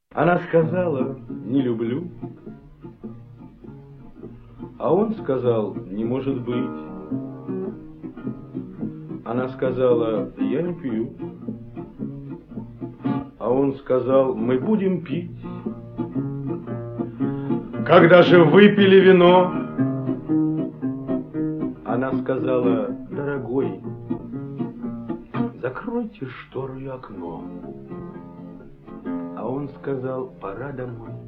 Она сказала: не люблю. А он сказал: не может быть. Она сказала: я не пью. А он сказал: мы будем пить. Когда же выпили вино, она сказала: дорогой, закройте шторы и окно. А он сказал: пора домой.